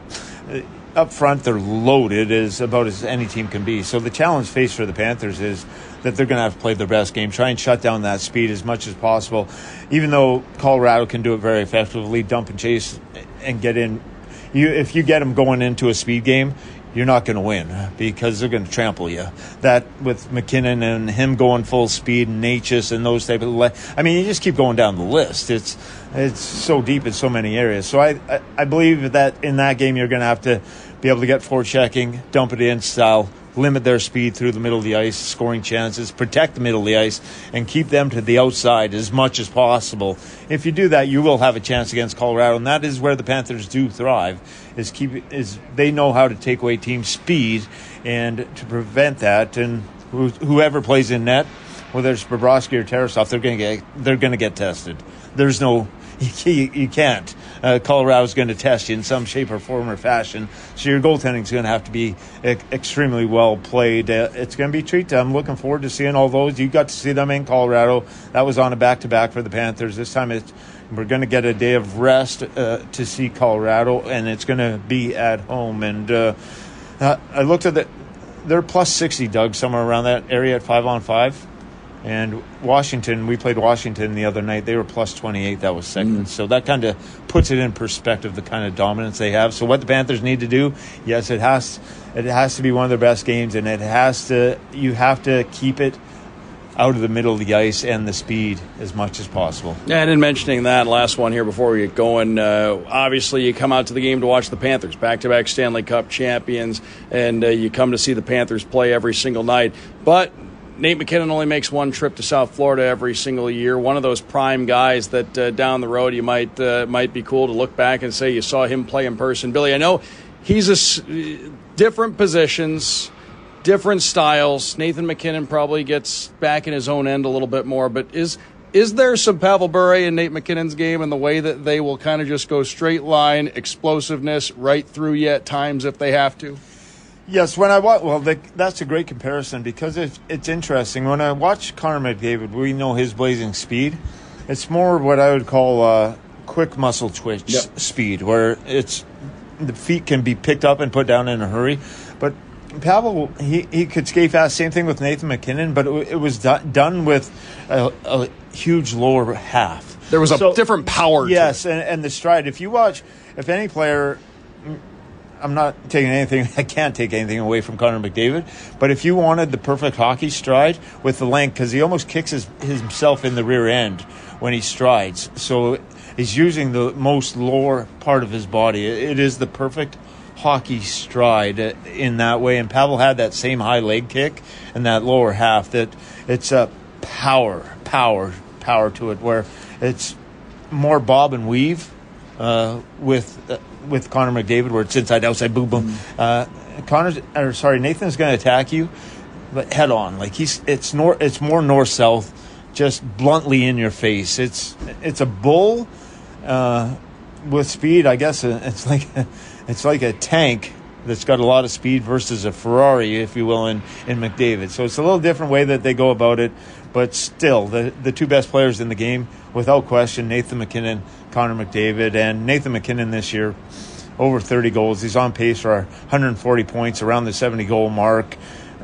S16: up front, they're loaded as about as any team can be. So the challenge faced for the Panthers is that they're going to have to play their best game, try and shut down that speed as much as possible. Even though Colorado can do it very effectively, dump and chase and get in. You, if you get them going into a speed game, you're not going to win because they're going to trample you. That with McKinnon and him going full speed, and Natchez and those type of le- I mean, you just keep going down the list. It's it's so deep in so many areas. So I I, I believe that in that game you're going to have to be able to get forechecking, dump it in style, limit their speed through the middle of the ice, scoring chances, protect the middle of the ice, and keep them to the outside as much as possible. If you do that, you will have a chance against Colorado, and that is where the Panthers do thrive. Is keep is they know how to take away team speed, and to prevent that, and who, whoever plays in net, whether it's Bobrovsky or Tarasov, they're going to get they're going to get tested. There's no you, you can't. Uh, Colorado's going to test you in some shape or form or fashion. So your goaltending is going to have to be e- extremely well played. Uh, it's going to be a treat. I'm looking forward to seeing all those. You got to see them in Colorado. That was on a back-to-back for the Panthers. This time it's, we're going to get a day of rest uh, to see Colorado, and it's going to be at home. And uh, uh, I looked at the – they're plus sixty, Doug, somewhere around that area at five on five. And Washington, we played Washington the other night. They were plus twenty-eight. That was second. Mm. So that kind of puts it in perspective, the kind of dominance they have. So what the Panthers need to do, yes, it has it has to be one of their best games, and it has to you have to keep it out of the middle of the ice and the speed as much as possible.
S11: Yeah, and in mentioning that last one here before we get going, uh, obviously you come out to the game to watch the Panthers, back-to-back Stanley Cup champions, and uh, you come to see the Panthers play every single night. But Nate MacKinnon only makes one trip to South Florida every single year. One of those prime guys that uh, down the road you might uh, might be cool to look back and say you saw him play in person. Billy, I know he's a different positions, different styles. Nathan MacKinnon probably gets back in his own end a little bit more, but is is there some Pavel Bure in Nate MacKinnon's game in the way that they will kind of just go straight line, explosiveness right through you at times if they have to?
S16: Yes, when I watch, well, the, that's a great comparison because it, it's interesting. When I watch Connor McDavid, we know his blazing speed. It's more what I would call uh, quick muscle twitch yep. speed, where it's the feet can be picked up and put down in a hurry. But Pavel, he, he could skate fast. Same thing with Nathan MacKinnon, but it, it was do, done with a, a huge lower half.
S11: There was a so, different power
S16: yes,
S11: to it.
S16: and, and the stride. If you watch, if any player... I'm not taking anything, I can't take anything away from Connor McDavid, but if you wanted the perfect hockey stride with the length, because he almost kicks his, himself in the rear end when he strides, so he's using the most lower part of his body. It is the perfect hockey stride in that way, and Pavel had that same high leg kick and that lower half, that it's a power, power, power to it, where it's more bob and weave uh, with... Uh, with Connor McDavid, where it's inside, outside, boom, boom. Mm-hmm. Uh, Connor's, or sorry, Nathan's going to attack you, but head on. Like he's, it's nor, it's more north south, just bluntly in your face. It's, it's a bull uh, with speed. I guess it's like, it's like a tank that's got a lot of speed versus a Ferrari, if you will, in, in McDavid. So it's a little different way that they go about it, but still, the the two best players in the game, without question, Nathan MacKinnon, Connor McDavid, and Nathan MacKinnon this year, over thirty goals. He's on pace for one hundred forty points, around the seventy-goal mark,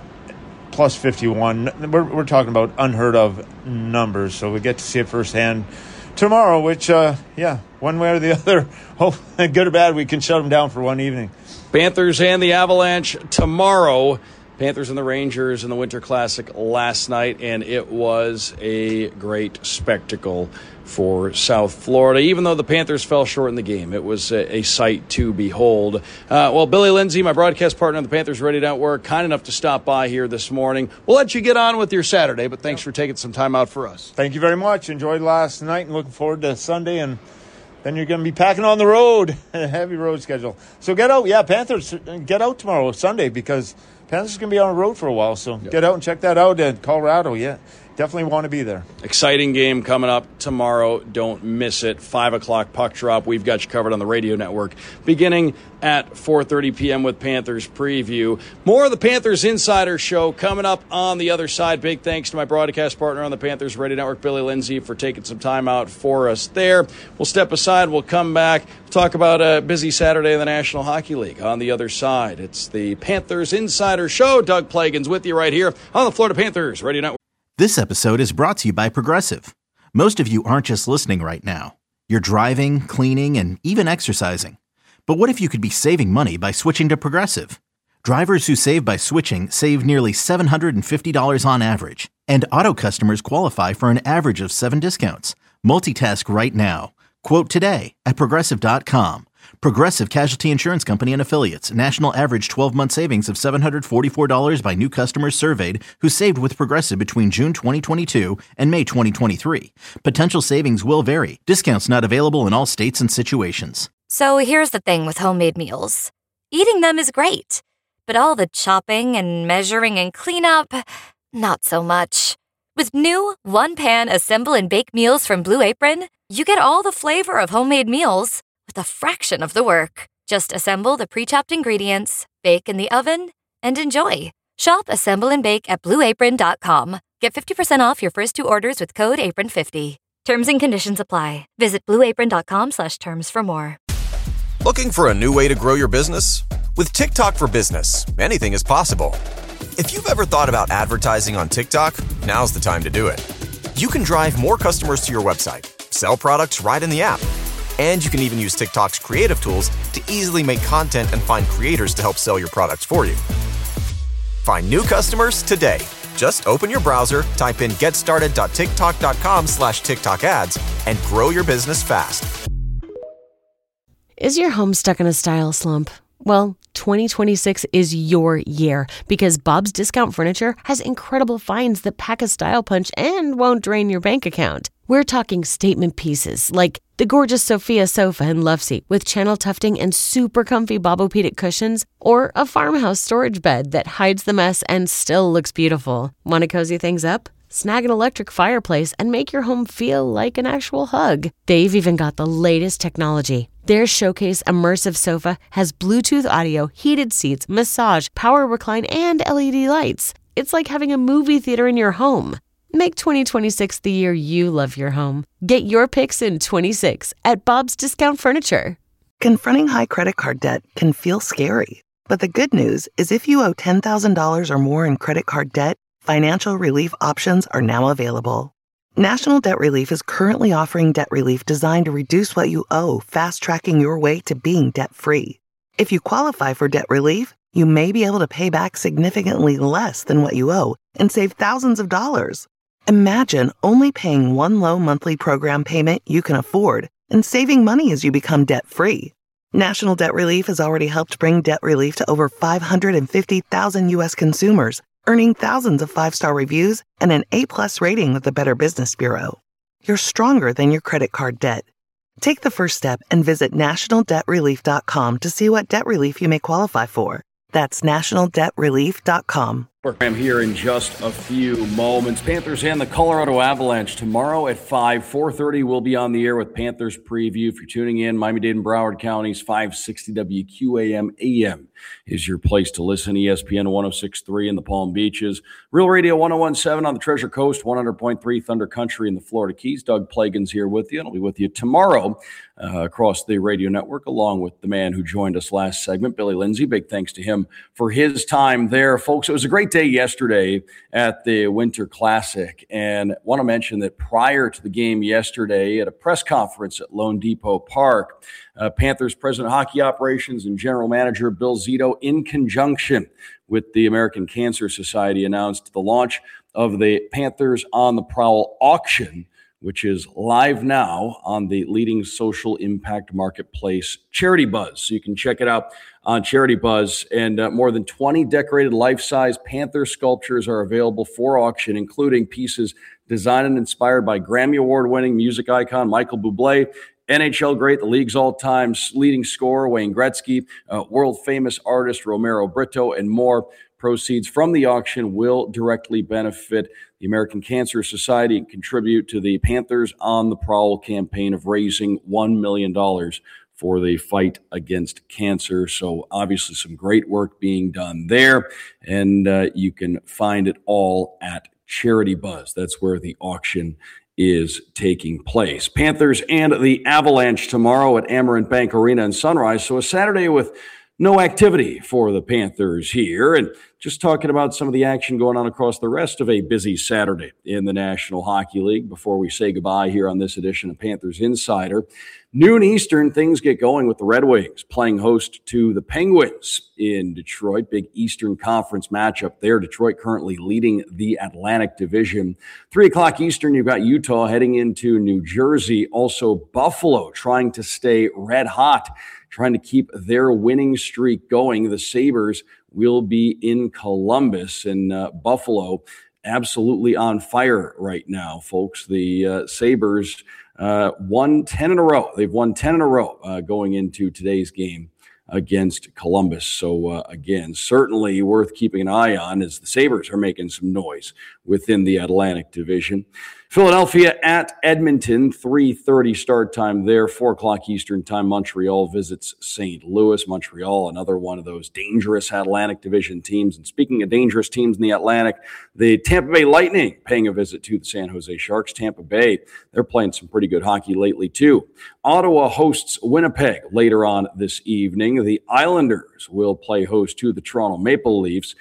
S16: plus fifty-one. We're, we're talking about unheard of numbers, so we get to see it firsthand tomorrow, which, uh, yeah, one way or the other, oh, good or bad, we can shut them down for one evening.
S11: Panthers and the Avalanche tomorrow. Panthers and the Rangers in the Winter Classic last night, and it was a great spectacle for South Florida. Even though the Panthers fell short in the game, it was a, a sight to behold. Uh, well, Billy Lindsay, my broadcast partner on the Panthers Radio Network, kind enough to stop by here this morning. We'll let you get on with your Saturday, but thanks for taking some time out for us.
S16: Thank you very much. Enjoyed last night and looking forward to Sunday, and then you're going to be packing on the road, a heavy road schedule. So get out. Yeah, Panthers, get out tomorrow, Sunday, because Panthers are going to be on the road for a while. So yep. Get out and check that out in Colorado. Yeah, definitely want to be there.
S11: Exciting game coming up tomorrow. Don't miss it. five o'clock puck drop. We've got you covered on the radio network beginning at four thirty p.m. with Panthers Preview. More of the Panthers Insider Show coming up on the other side. Big thanks to my broadcast partner on the Panthers Radio Network, Billy Lindsay, for taking some time out for us there. We'll step aside. We'll come back. We'll talk about a busy Saturday in the National Hockey League on the other side. It's the Panthers Insider Show. Doug Plagans with you right here on the Florida Panthers Radio Network.
S1: This episode is brought to you by Progressive. Most of you aren't just listening right now. You're driving, cleaning, and even exercising. But what if you could be saving money by switching to Progressive? Drivers who save by switching save nearly seven hundred fifty dollars on average. And auto customers qualify for an average of seven discounts. Multitask right now. Quote today at Progressive dot com. Progressive Casualty Insurance Company and Affiliates. National average twelve-month savings of seven hundred forty-four dollars by new customers surveyed who saved with Progressive between June twenty twenty-two and May twenty twenty-three. Potential savings will vary. Discounts not available in all states and situations.
S17: So here's the thing with homemade meals. Eating them is great, but all the chopping and measuring and cleanup, not so much. With new one-pan assemble and bake meals from Blue Apron, you get all the flavor of homemade meals with a fraction of the work. Just assemble the pre-chopped ingredients, bake in the oven, and enjoy. Shop Assemble and Bake at blue apron dot com. Get fifty percent off your first two orders with code apron fifty. Terms and conditions apply. Visit blue apron dot com slash terms for more.
S13: Looking for a new way to grow your business? With TikTok for Business, anything is possible. If you've ever thought about advertising on TikTok, now's the time to do it. You can drive more customers to your website, sell products right in the app, and you can even use TikTok's creative tools to easily make content and find creators to help sell your products for you. Find new customers today. Just open your browser, type in getstarted.tiktok.com slash TikTok ads, and grow your business fast.
S2: Is your home stuck in a style slump? Well, twenty twenty-six is your year because Bob's Discount Furniture has incredible finds that pack a style punch and won't drain your bank account. We're talking statement pieces like the gorgeous Sophia sofa and love seat with channel tufting and super comfy Bobopedic cushions, or a farmhouse storage bed that hides the mess and still looks beautiful. Want to cozy things up? Snag an electric fireplace and make your home feel like an actual hug. They've even got the latest technology. Their Showcase Immersive Sofa has Bluetooth audio, heated seats, massage, power recline, and L E D lights. It's like having a movie theater in your home. Make twenty twenty-six the year you love your home. Get your picks in twenty-six at Bob's Discount Furniture.
S14: Confronting high credit card debt can feel scary, but the good news is if you owe ten thousand dollars or more in credit card debt, financial relief options are now available. National Debt Relief is currently offering debt relief designed to reduce what you owe, fast-tracking your way to being debt-free. If you qualify for debt relief, you may be able to pay back significantly less than what you owe and save thousands of dollars. Imagine only paying one low monthly program payment you can afford and saving money as you become debt-free. National Debt Relief has already helped bring debt relief to over five hundred fifty thousand U S consumers, earning thousands of five-star reviews and an A-plus rating with the Better Business Bureau. You're stronger than your credit card debt. Take the first step and visit national debt relief dot com to see what debt relief you may qualify for. That's national debt relief dot com.
S6: Program here in just a few moments. Panthers and the Colorado Avalanche tomorrow at five. four thirty, we'll be on the air with Panthers Preview. If you're tuning in, Miami-Dade and Broward Counties, five sixty W Q A M A M is your place to listen. E S P N one oh six point three in the Palm Beaches. Real Radio one oh one point seven on the Treasure Coast, one hundred point three Thunder Country in the Florida Keys. Doug Plagans here with you, and I'll be with you tomorrow uh, across the radio network, along with the man who joined us last segment, Billy Lindsay. Big thanks to him for his time there. Folks, it was a great day yesterday at the Winter Classic, and want to mention that prior to the game yesterday at a press conference at Lone Depot Park, uh, Panthers President of Hockey Operations and General Manager Bill Zito, in conjunction with the American Cancer Society, announced the launch of the Panthers on the Prowl auction, which is live now on the leading social impact marketplace, Charity Buzz. So you can check it out on Charity Buzz. And uh, more than twenty decorated life-size Panther sculptures are available for auction, including pieces designed and inspired by Grammy Award-winning music icon Michael Bublé, N H L great, the league's all-time leading scorer Wayne Gretzky, uh, world-famous artist Romero Brito, and more. Proceeds from the auction will directly benefit the American Cancer Society and contribute to the Panthers on the Prowl campaign of raising one million dollars for the fight against cancer. So obviously some great work being done there, and uh, you can find it all at Charity Buzz. That's where the auction is taking place. Panthers and the Avalanche tomorrow at Amerant Bank Arena in Sunrise. So a Saturday with no activity for the Panthers here. And just talking about some of the action going on across the rest of a busy Saturday in the National Hockey League before we say goodbye here on this edition of Panthers Insider. Noon Eastern, things get going with the Red Wings playing host to the Penguins in Detroit. Big Eastern Conference matchup there. Detroit currently leading the Atlantic Division. Three o'clock Eastern, you've got Utah heading into New Jersey. Also Buffalo trying to stay red hot, trying to keep their winning streak going. The Sabres will be in Columbus, and uh, Buffalo absolutely on fire right now, folks. The uh, Sabres uh, won ten in a row. They've won ten in a row uh, going into today's game against Columbus. So, uh, again, certainly worth keeping an eye on as the Sabres are making some noise within the Atlantic Division. Philadelphia at Edmonton, three thirty start time there, four o'clock Eastern time. Montreal visits Saint Louis. Montreal, another one of those dangerous Atlantic Division teams. And speaking of dangerous teams in the Atlantic, the Tampa Bay Lightning paying a visit to the San Jose Sharks. Tampa Bay, they're playing some pretty good hockey lately too. Ottawa hosts Winnipeg later on this evening. The Islanders will play host to the Toronto Maple Leafs.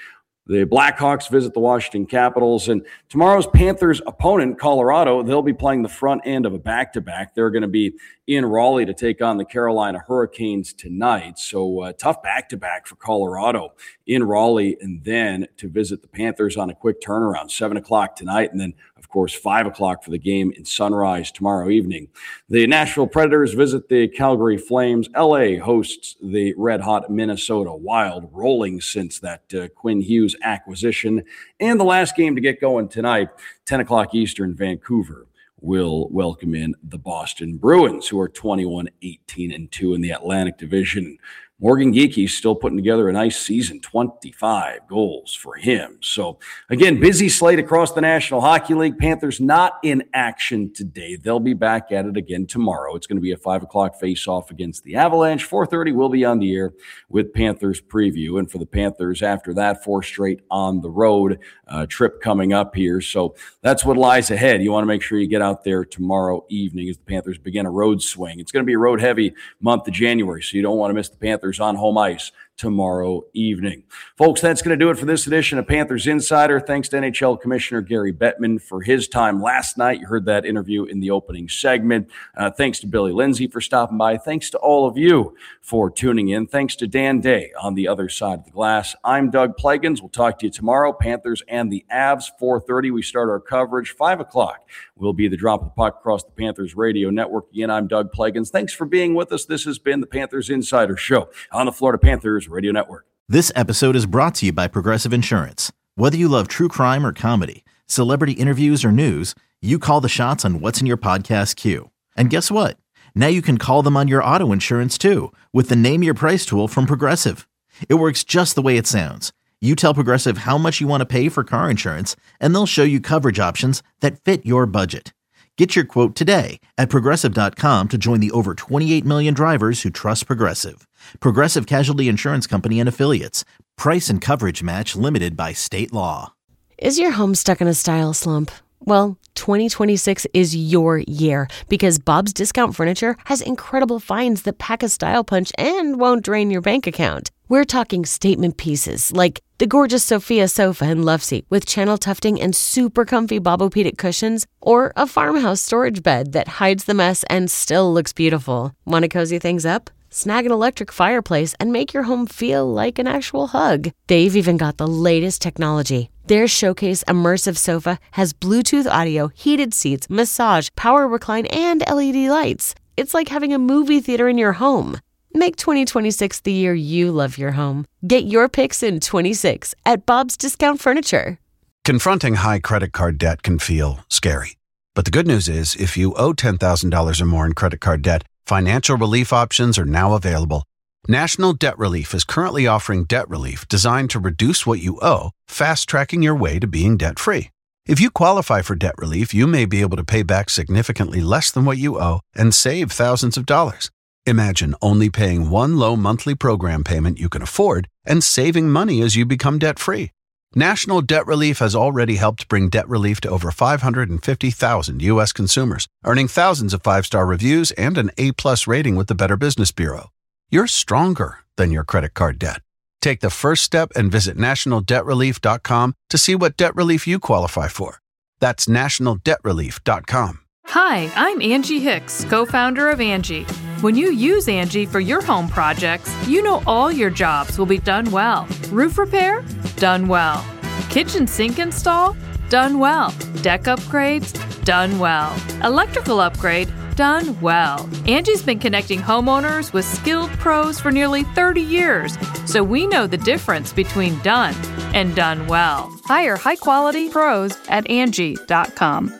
S6: The Blackhawks visit the Washington Capitals, and tomorrow's Panthers opponent, Colorado, they'll be playing the front end of a back-to-back. They're going to be in Raleigh to take on the Carolina Hurricanes tonight. So uh, tough back-to-back for Colorado in Raleigh, and then to visit the Panthers on a quick turnaround, seven o'clock tonight, and then, of course, five o'clock for the game in Sunrise tomorrow evening. The Nashville Predators visit the Calgary Flames. L A hosts the red-hot Minnesota Wild, rolling since that uh, Quinn Hughes acquisition. And the last game to get going tonight, ten o'clock Eastern, Vancouver will welcome in the Boston Bruins, who are twenty-one, eighteen, and two in the Atlantic Division. Morgan Geekie still putting together a nice season, twenty-five goals for him. So, again, busy slate across the National Hockey League. Panthers not in action today. They'll be back at it again tomorrow. It's going to be a five o'clock face-off against the Avalanche. four thirty, we'll be on the air with Panthers preview. And for the Panthers, after that, four straight on the road, uh, trip coming up here. So that's what lies ahead. You want to make sure you get out there tomorrow evening as the Panthers begin a road swing. It's going to be a road-heavy month of January, so you don't want to miss the Panthers on home ice tomorrow evening. Folks, that's going to do it for this edition of Panthers Insider. Thanks to N H L Commissioner Gary Bettman for his time last night. You heard that interview in the opening segment. Uh, thanks to Billy Lindsay for stopping by. Thanks to all of you for tuning in. Thanks to Dan Day on the other side of the glass. I'm Doug Plagens. We'll talk to you tomorrow. Panthers and the Avs, four thirty. We start our coverage. five o'clock will be the drop of the puck across the Panthers radio network. Again, I'm Doug Plagens. Thanks for being with us. This has been the Panthers Insider Show on the Florida Panthers Radio Network.
S1: This episode is brought to you by Progressive Insurance. Whether you love true crime or comedy, celebrity interviews or news, you call the shots on what's in your podcast queue. And guess what? Now you can call them on your auto insurance too with the Name Your Price tool from Progressive. It works just the way it sounds. You tell Progressive how much you want to pay for car insurance, and they'll show you coverage options that fit your budget. Get your quote today at Progressive dot com to join the over twenty-eight million drivers who trust Progressive. Progressive Casualty Insurance Company and Affiliates. Price and coverage match limited by state law.
S2: Is your home stuck in a style slump? Well, twenty twenty-six is your year because Bob's Discount Furniture has incredible finds that pack a style punch and won't drain your bank account. We're talking statement pieces like the gorgeous Sophia sofa and love seat with channel tufting and super comfy Bobopedic cushions, or a farmhouse storage bed that hides the mess and still looks beautiful. Want to cozy things up? Snag an electric fireplace and make your home feel like an actual hug. They've even got the latest technology. Their Showcase Immersive Sofa has Bluetooth audio, heated seats, massage, power recline, and L E D lights. It's like having a movie theater in your home. Make twenty twenty-six the year you love your home. Get your picks in twenty-six at Bob's Discount Furniture.
S3: Confronting high credit card debt can feel scary. But the good news is, if you owe ten thousand dollars or more in credit card debt, financial relief options are now available. National Debt Relief is currently offering debt relief designed to reduce what you owe, fast-tracking your way to being debt-free. If you qualify for debt relief, you may be able to pay back significantly less than what you owe and save thousands of dollars. Imagine only paying one low monthly program payment you can afford and saving money as you become debt-free. National Debt Relief has already helped bring debt relief to over five hundred fifty thousand U S consumers, earning thousands of five-star reviews and an A-plus rating with the Better Business Bureau. You're stronger than your credit card debt. Take the first step and visit national debt relief dot com to see what debt relief you qualify for. That's national debt relief dot com.
S18: Hi, I'm Angie Hicks, co-founder of Angie. When you use Angie for your home projects, you know all your jobs will be done well. Roof repair? Done well. Kitchen sink install? Done well. Deck upgrades? Done well. Electrical upgrade? Done well. Angie's been connecting homeowners with skilled pros for nearly thirty years, so we know the difference between done and done well. Hire high-quality pros at Angie dot com.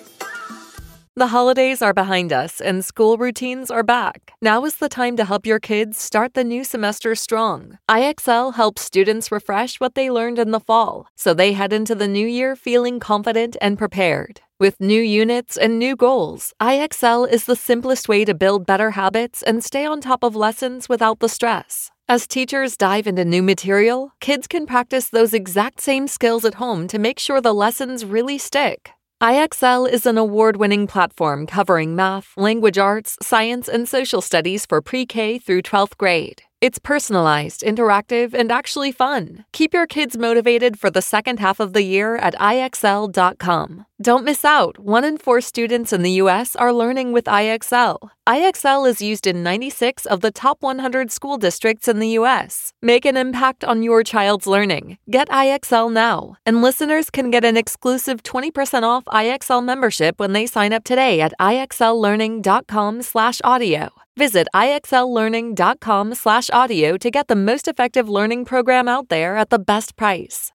S19: The holidays are behind us and school routines are back. Now is the time to help your kids start the new semester strong. I X L helps students refresh what they learned in the fall, so they head into the new year feeling confident and prepared. With new units and new goals, I X L is the simplest way to build better habits and stay on top of lessons without the stress. As teachers dive into new material, kids can practice those exact same skills at home to make sure the lessons really stick. I X L is an award-winning platform covering math, language arts, science, and social studies for pre-K through twelfth grade. It's personalized, interactive, and actually fun. Keep your kids motivated for the second half of the year at I X L dot com. Don't miss out. One in four students in the U S are learning with I X L. I X L is used in ninety-six of the top one hundred school districts in the U S. Make an impact on your child's learning. Get I X L now. And listeners can get an exclusive twenty percent off I X L membership when they sign up today at I X L learning dot com slash audio. Visit I X L learning dot com slash audio to get the most effective learning program out there at the best price.